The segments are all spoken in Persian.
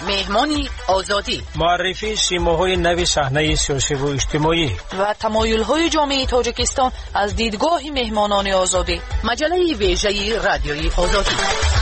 مهمانی آزادی، معرفی سیماهای نو صحنه سیاسی و اجتماعی و تمایل‌های جامعه تاجیکستان از دیدگاه مهمانان آزادی. مجله ویژه رادیویی آزادی.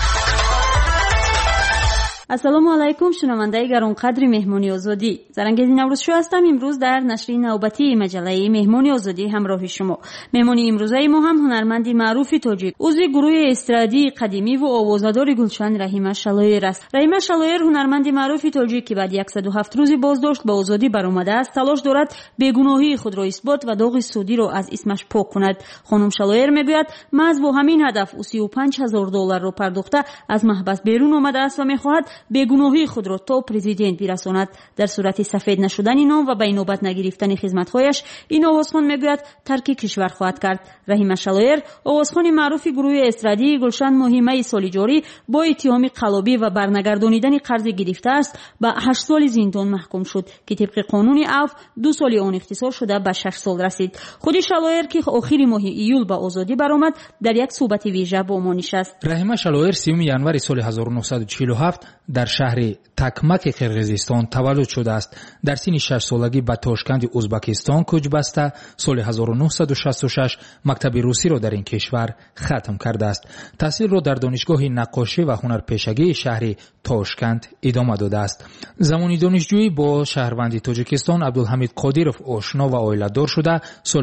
السلام علیکم شنونده گرانقدر مهمانی آزادی. زرنگیز نوروز شو هستم. امروز در نشر نوبتی مجله مهمانی آزادی همراه شما. مهمانی امروزه ما هم هنرمندی معروف تاجیک، عضو گروه استرادی قدیمی و آوازه‌دار گلشن رحیمه شلایر است. رحیمه شلایر هنرمندی معروف تاجیک که بعد 107 روزی بازداشت به آزادی برآمده است، تلاش دارد بیگناهی خود را اثبات و داغ سودی را از اسمش پاک کند. خانم شلایر میگوید محض با همین هدف او $35,000 را پرداخته از محبس بیرون آمده است و میخواهد بیگناهی خود را تا پرزیدنت برساند. در صورت سفید نشدن نام و به نوبت نگرفتن خدمت‌هایش این آوازخوان میگوید ترک کشور خواهد کرد. رحیمه شلایر آوازخوان معروف گروه استرادی گلشن مهمه سال جاری با اتهام قلابی و برنگردانیدن قرض گرفته است به 8 سال زندان محکوم شد که طبق قانون عفو 2 سال آن اختصار شده به 6 سال رسید. خود شلایر که آخر ماه ایول به آزادی برآمد در یک صحبت ویژه با ما نشست. رحیمه شلایر 30 ینوری سال 1947 در شهر تکمک قرقیزستان تولد شده است. در سن 6 سالگی به تاشکند ازبکستان کوچ بسته سال 1966 مکتب روسی را در این کشور ختم کرده است. تحصیل را در دانشگاه نقاشی و هنرپیشگی شهر تاشکند ادامه داده است. زمانی دانشجویی با شهروند تاجیکستان عبدالحمید قادیروف آشنا و عائله‌دار شده سال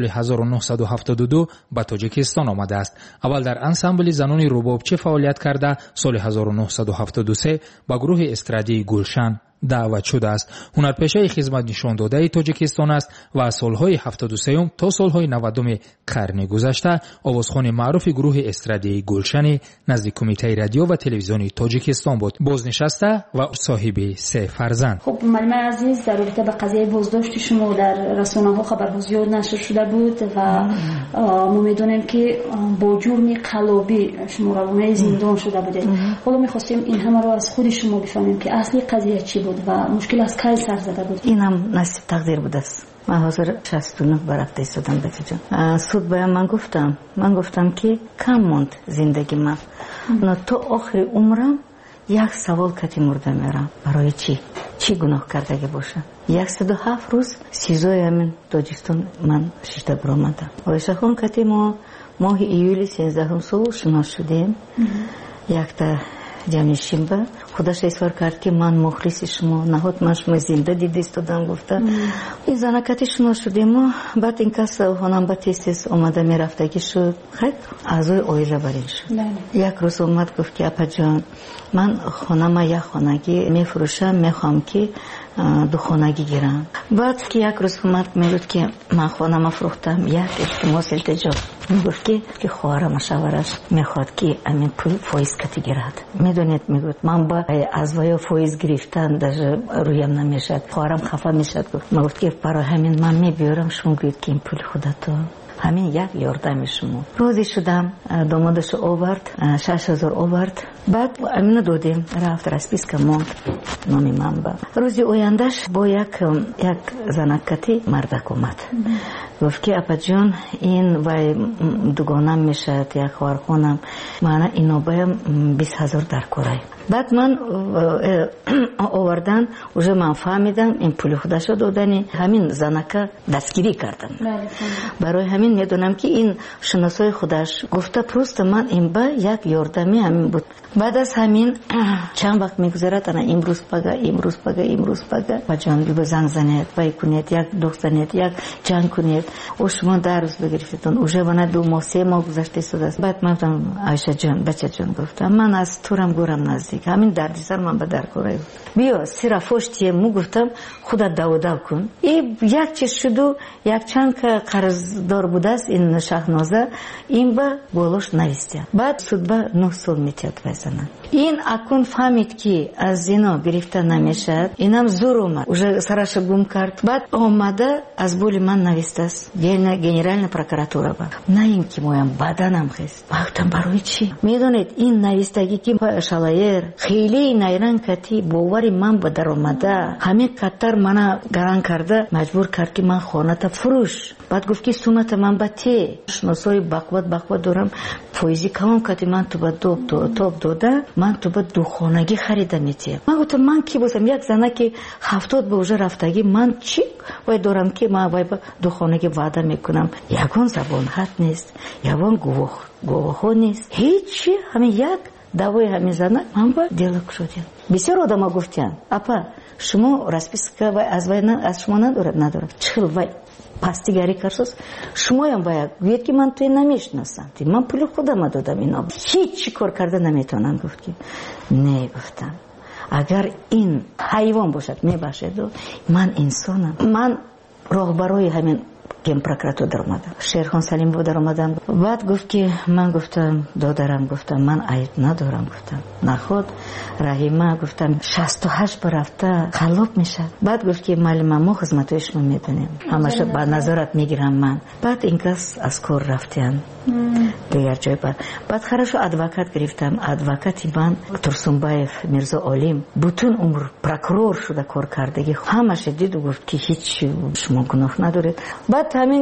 1972 به تاجیکستان آمده است. اول در انسامبل زنان ربابچی فعالیت کرده سال 1973 با گروه استرادی گلشن دعوت شده است. هنرپیشه خدمت نشان داده تاجیکستان است و از سالهای 73 تا سالهای 90 قرن گذشته آوازخوان معروف گروه استرادی گلشن نزد کمیته رادیو و تلویزیون تاجیکستان بود. بازنشسته و صاحب 3 فرزند. خب معلم عزیز، در رابطه با قضیه بازداشت شما در رسانه‌ها خبرها زیاد نشر شده بود و ما می‌دونیم که با جرم قلابی شما روانه زندان شده بودید. حالا می‌خواستیم این همه رو از خود شما بفهمیم که اصلی قضیه چی بود و مشکل از کی سر زده بود. این هم نصیب تقدیر بود است. من حاضر 69 برفته ایستادم بچه جان. سود باید من گفتم که کم موند زندگی من. تا آخر عمرم یک سوال کتی مرده میرم. برای چی گناه کردگی باشه؟ 107 روز سیزای همین داجستان من ششته برآمدم. آیشه خان کتی ما ماه ایولی 13 سال شناس شدیم. یک تا جانشینبه خودش اصرار کرد که من مخلص شما نهاد من شما زنده دیده استادم گفته این زنکتی شناس شدیم ما. بعد این کس خانم با تیسیس اومده میرفتگی شد خیلی اعضای عائله برین شد. یک روز اومد گفت که اپا جان من خانم یک خانگی میفروشم میخوام که 2 خانگی گیرم. بعد که یک روز اومد میگفت که من خانم فروختم یک التماس التجا میگفت که خواهرم شوهرش میخواد که امین پول فایز کتی گیرد. میدونید میگفت من با از وای فایز گرفتن در رویم نمیشد. خواهرم خفه میشد. گفت که برای همین من میبیارم شما گوید که این پول خودتو همین یک یاردم شما. روزی شدم دامادش آورد 6,000 آورد. بعد امینو دادیم رفت رسپیس که موند نامی من با روزی اویندش با یک زنکتی مردک اومد. گفت که اپا جان این وای دوگانم میشد یک خواهرخونم من اینو بایم 20,000 در کره. بعد من آوردن اوجه من فهمیدم این پول خودشو دادنی همین زنکه دستگیری کردن. برای همین میدونم که این شناسای خودش گفته پروست من این با یک یاردمی همین بود. بعد از همین چند وقت میگذرد انا امروز پگه و جان بی زنگ زنید وای کنید یک دخت زنید یک جنگ کنید او شما در روز بگرفتون اوجه بنا 2 ماه 3 ماه گذشته شده. بعد من گفتم عایشه جان بچه جان گفتم من از تورم گورم نزدیک همین دردی سر من به در کوره بیا سیرا فوشتی مو گفتم خودت داو کن. این یک چیز شد و یک چند که قرض دار بود است این شهنازه این با بولوش نویسته. بعد سود با 9 سال میتیاد بزنن. این اکون فهمید که از زنا گرفته نمیشد. اینم زور اومد اوجه سرش گم کرد. بعد آمده از بولی من نویسته است گنرال پروکراتورا با نه این که مویم بدنم خست. گفتم برای چی؟ میدونید این نویستگی که شلایر خیلی نیران کتی باوری من به در آمده همین کتر منو گران کرده مجبور کرد که من خانه تا فروش. بعد گفت که سومت من با تی شناسای بقوت دارم فویزی کمام کتی من تو با توب داده ман ту ба духонагӣ харида метиҳам. Ман гуфтам ман ки бошам, як зана ки 70 ба уже рафтагӣ, ман чӣ вай дорам ки ман вай ба духонагӣ ваъда мекунам. Ягон забон хат нест, ягон гувоҳҳо нест, ҳечи. ҳамин як давои ҳамин зана ман ба делок шудем. бисёр одама гуфтиянд апа шумо расписка вай аз шумо надорад чил вай пастигари карсоз шумоям бояд гӯед ки ман туи намешинасам, ман пули худама додам, ино ҳеҷ кор карда наметавонам. гуфт ки не, гуфтам агар ин ҳайвон бошад мебахшеду, ман инсонам. ман роҳбарои ҳамин генпрокуратура дар омадам, Шерхон Салимов дар омадам. баъд гуфт ки ман гуфтам додарам, гуфтам ман айб надорам, гуфтам наход Раҳима, гуфтам 68 ба рафта халоб мешад. баъд гуфт ки маълима мо хизматои шумо медонем, ҳамаша ба назорат мегирам ман. баъд ин кас аз кор рафтиян дигар ҷой. баъд хорошо адвокат гирифтам. адвокати ман Турсунбаев Мирзо Олим бутун умр прокурор шуда кор кардагӣ, ҳамаша диду гуфт ки ҳеҷ шумо гуноҳ надоред. баъд ҳамин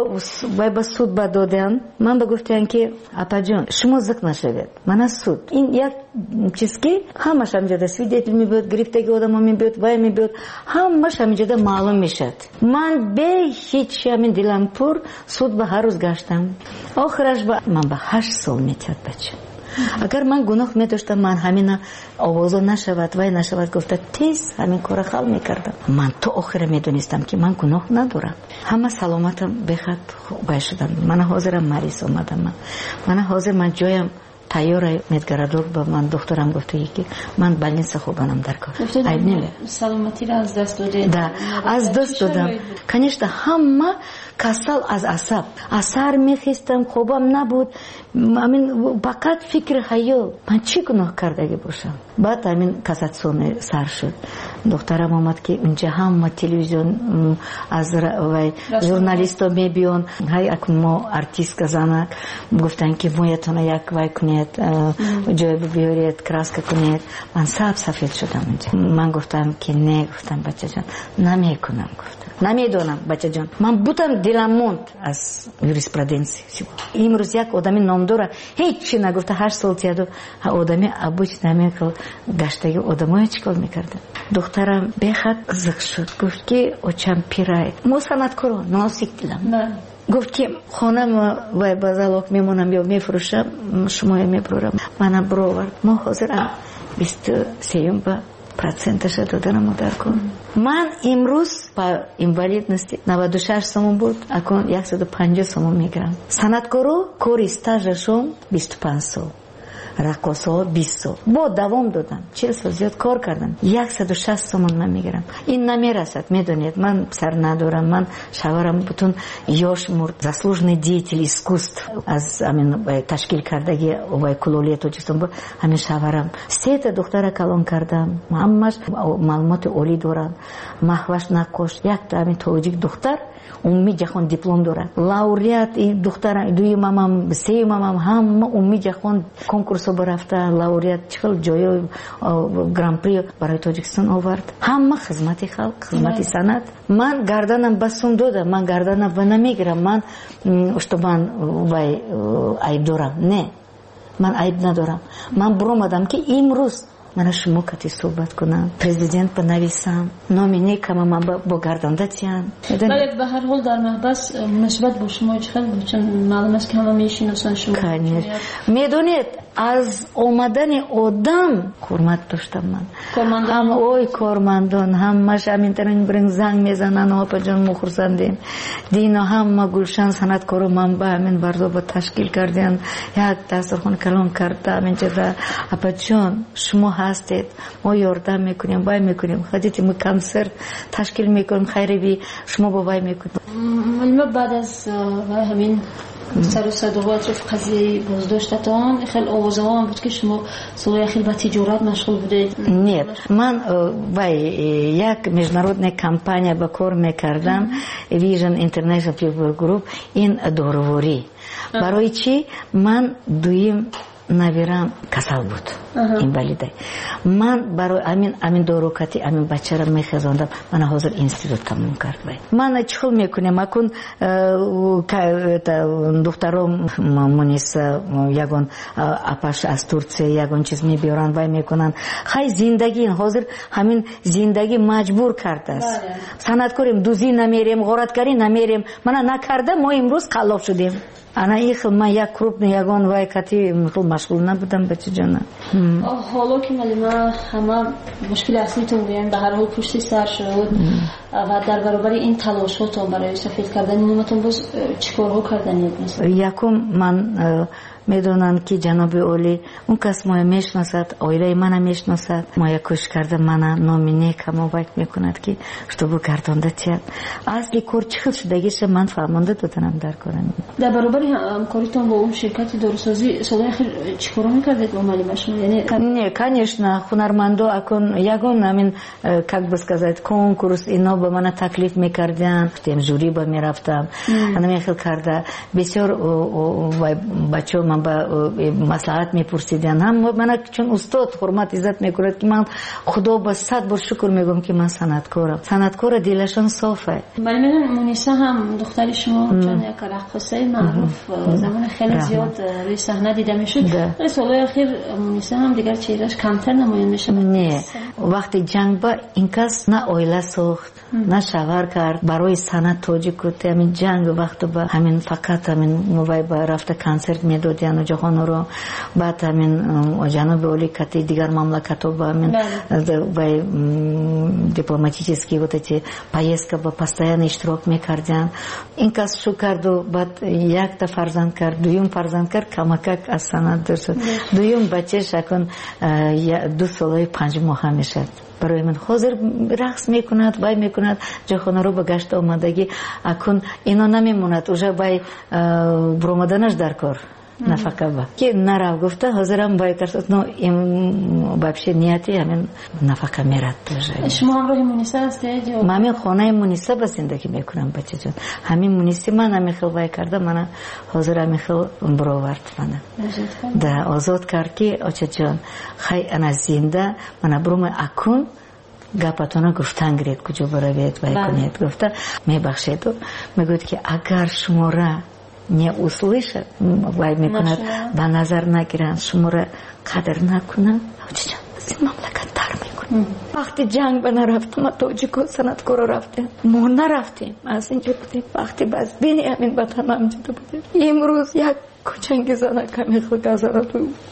вай ба суд ба доданд. ман ба гуфтиян ки апаҷон шумо зик нашавед, ман аз суд ин як чиз ки ҳамаш ҳамҷода свидетел мебиёд, гирифтаги одамо мебиёд, вай мебиёд, ҳамаш ҳамҷода маълум мешад. ман бе ҳеҷ ҳамин дилам пур суд ба ҳар рӯз гаштам. охираш ман ба 8 сол метиҳад бача. агар ман гуноҳ медоштам, ман ҳамина овозо нашавад, вай нашавад гуфта тез ҳамин кора хал мекардам. ман то охира медонистам ки ман гуноҳ надорам. ҳама саломатам бехат вай шудам. мана ҳозирам мариз омадам. мана ҳозир ман ҷоям тайёра медгарадор ба ман духтарам гуфтаги ки ман больница хобанам дар кор. айб неле саломатиро аз даст додед? да, аз даст додам. конечно ҳама касал аз асаб. асар мехистам, хобам набуд. амин фақат фикри ҳаёл, ман чӣ гуноҳ кардаги бошам. баъд амин кассатсионе сар шуд. духтарам омад ки унҷа ҳама телевизион аз вай журналисто мебиён, ҳай акмо артистка занак гуфтан ки моятона як вай кунед, ҷой биёред, краска кунед. ман сафед шудам унҷа. ман гуфтам ки не, гуфтам бачаҷон намекунам, гуфтам намедонам бачаҷон. ман бутам дилам монд аз юриспруденсия. имрӯз як одами номдора ҳеҷ чӣ нагуфта 8 сол тияду одами обычно намекал гаштаги одамоя чӣ кор мекарда. духтарам бехат зик шуд. гуфт ки очам пирай мо санъаткоро носик дилам. гуфт ки хонама вай ба залог мемонам ё мефурӯшам, шумоя мебурам. мана буровард. мо ҳозирам 23% доданам дар кор. ман имрӯз ба инвалидности 96 сомон буд, акун 150 сомон мегирам. санъаткоро кори стажашон 25 сол, рақосаҳо 20 сол. бо давом додам, 40 сол зиёд кор кардам. 160 сомон ман мегирам. ин намерасад. медонед ман писар надорам. ман шаварам бутун ёш мурд, заслуженный деятель искусств аз амин ташкил кардаги вай кулолияи Тоҷикистон буд. ҳамин шаварам 3 духтара калон кардам. ҳамаш маълумоти олӣ дорад. маҳваш накош. якта амин тоҷик духтар умми ҷаҳон диплом дорад. лауреат духтара дуюмамам, сеюмамам ҳама умми ҷаҳон конкурсо рафта, лауреат чихел ҷоё гран-при барои Тоҷикистон овард. ҳама хизмати халқ, хизмати санъат. ман гарданам ба сум додам. ман гарданам ва намегирам ман што ман вай айб дорам. не, ман айб надорам. ман буромадам ки имрӯз мана шумо кати суҳбат кунам, президент банависам, номи некама ман бо гардондатиям. вале ба ҳар ҳол дар маҳбас муносибат бо шумо чӣ буд? чун маълум аст ки ҳама мешиносанд шумо. медонед аз омадани одам ҳурмат доштам ман. ой кормандон ҳамаш аминтарин бринг занг мезананд. опаҷон мо хурсандем. дино ҳама гулшан санъаткоро ман ба ҳамин барзоба ташкил кардем. як дастархон калон карда аминҷода апаҷон шумо ҳастед, мо ёрдам мекунем, вай мекунем. ҳадите мо консерт ташкил мекунем, хайривӣ шумо бо вай мекунем. маълума баъд аз ҳамин сару садоҳо атрофи қазияи боздоштатон хеле овозаҳо буд ки шумо солҳои ахир ба тиҷорат машғул будед? нет, ман вай як международная компания ба кор мекардам, Vision International People Group. ин дороворӣ. барои чӣ? ман дуюм навирам касал буд. инвалидай. Ман барои амин дорукати амин бачаро мехезондам. Ман ҳозир институт тамом кардам. Ман чихел мекунем акун духтаром Муниса ягон апаш аз Турция ягон чиз мебиёранд вай мекунанд. Хай зиндаги ҳозир ҳамин зиндаги маҷбур кардааст. Санъаткорим дузӣ намерем, ғораткарӣ намерем. Мана накарда мо имрӯз қаллоф шудем. Ана ихл ман як крупный ягон вай кати машғул набудам бачаҷона. ҳоло ки малима ҳама мушкили аслитон гӯям ба ҳар ҳол пушти сар шуд ва дар баробари ин талошотон барои сафед кардани номатон боз чӣ корҳо карданед? Якум ман медонанд ки ҷаноби олӣ он кас моя мешнасад, оилаи мана мешнасад. Моя кӯшиш карда мана номи нек ҳамовайт мекунад ки штобу гардонда тияд. Асли кор чӣ хел шудагиша ман фаҳмонда доданам дар корам. дар баробари ҳамкоритон бо он ширкати дорусозӣ солҳои ахир чӣ корро мекардед бо малима шумо? Не, конечно, хунармандо акун ягон амин как бы сказать конкурс ино ба мана таклиф мекарданд. Тем жюри ба мерафтам. Ана мехел карда бисёр бачо ман ба маслиҳат мепурсиданд. Ҳам мана чун устод ҳурмат иззат мекунад ки ман худо ба 100 бор шукр мегӯям ки ман санъаткорам. Санъаткора дилашон софе. малима Муниса ҳам духтари шумо чун як раққосаи маъруф замони хеле зиёд рӯи саҳна дида мешуд. вале солҳои ахир Муниса ҳам дигар чеҳраш камтар намоён мешавад. Не, вақти ҷанг ба ин кас на оила сохт, на шавар кард. барои санъат тоҷику ҳамин ҷанг вақто ба ҳамин фақат ҳамин вай ба рафта консерт медодияну ҷаҳонро. баъд ҳамин ҷаноби олӣ кати дигар мамлакатҳо ба ҳамин вай дипломатически вот эти поездка ба постоянно иштирок мекарданд. ин кас шу карду баъд якта фарзанд кард, дуюм фарзанд кард, камакак аз санъат дур шуд. дуюм бачаш акун 2 солаи 5 моҳа мешад. барои ман ҳозир рақс мекунад, вай мекунад, ҷохонаро ба гашт омадагӣ акун ино намемонад, уже вай буромаданаш дар кор нафака ба ки нарав гуфта ҳозирам вай кард, но им вообще нияти ҳамин нафака мерад. шумо ҳамроҳи Муниса ҳастед ё? ман ҳамин хонаи Муниса ба зиндагӣ мекунам бачаҷон. ҳамин Муниси ман ҳамин хел вай карда мана ҳозир ҳамин хел буровард мана. да озод кард ки очаҷон хай ана зинда мана бурума акун гапатона гуфтан гиред куҷо баравед вай кунед гуфта мебахшеду мегӯяд ки агар шумора не услышат, вай мекунад ба назар нагиранд, шуморо қадр накунанд, очаҷон аз ин мамлакат тар мекунад. вақти ҷанг ба нарафтам, тоҷику санъаткоро рафтем, мо нарафтем, аз инҷо будем. вақти базбини ҳамин ватан амҷида будем. имрӯз як кӯчанги занака мехӯгазарад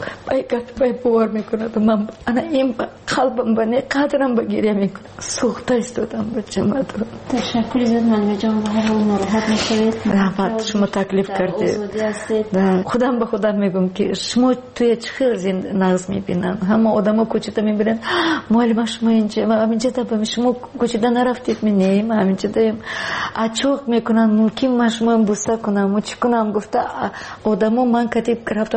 бай бовар мекунад. ман ана ин қалбам ба не қадрам ба гирия мекунад. сӯхта истодам ба ҷамадро. ташаккури зиёд малимаҷон. ба ҳар ҳол нороҳат мешавед. раҳмат, шумо таклиф кардед. худам ба худам мегӯям ки шумо туя чӣ хел нағз мебинанд. ҳама одамо кӯчада мебинанд, муаллима шумо инҷада ба шумо кӯчада нарафтед. не ман ҳаминҷадаем. ачоқ мекунанд, мумкин ман шумоам буста кунам, чӣ кунам гуфта одамо ман катиб рафтам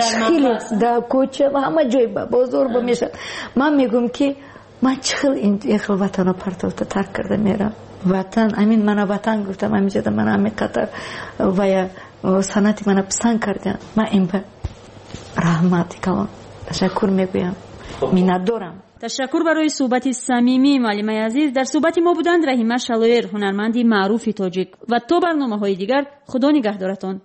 да кӯча ҳама ҷой ба бозор ба мешад. ман мегӯям ки ман чӣ хел ин хел ватанро партофта тарк карда мерам. ватан амин мана ватан гуфтам ҳаминҷада мана ҳамин қатар вая санъати мана писанд кардам. ман ин ба раҳмати калон ташаккур мегӯям, миннатдорам. ташаккур барои суҳбати самимӣ муаллимаи азиз. дар суҳбати мо буданд Раҳима Шалоер, ҳунарманди маъруфи тоҷик. ва то барномаҳои дигар худо нигаҳдоратон.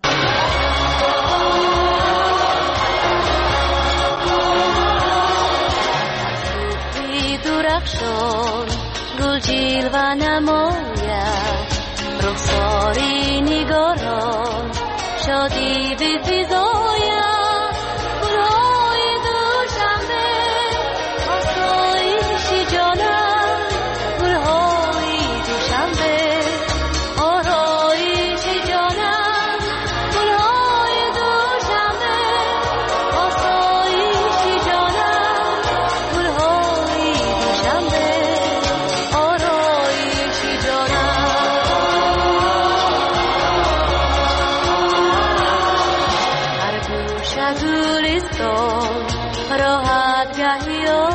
گل جلوه نماید رخساری نگاران شادی بفزاید گلهای دوشنبه آسایشی جانم گلهای دوشنبه آرایشی جانم گلهای دوشنبه آسایشی جانم گلهای دوشنبه راحت گهی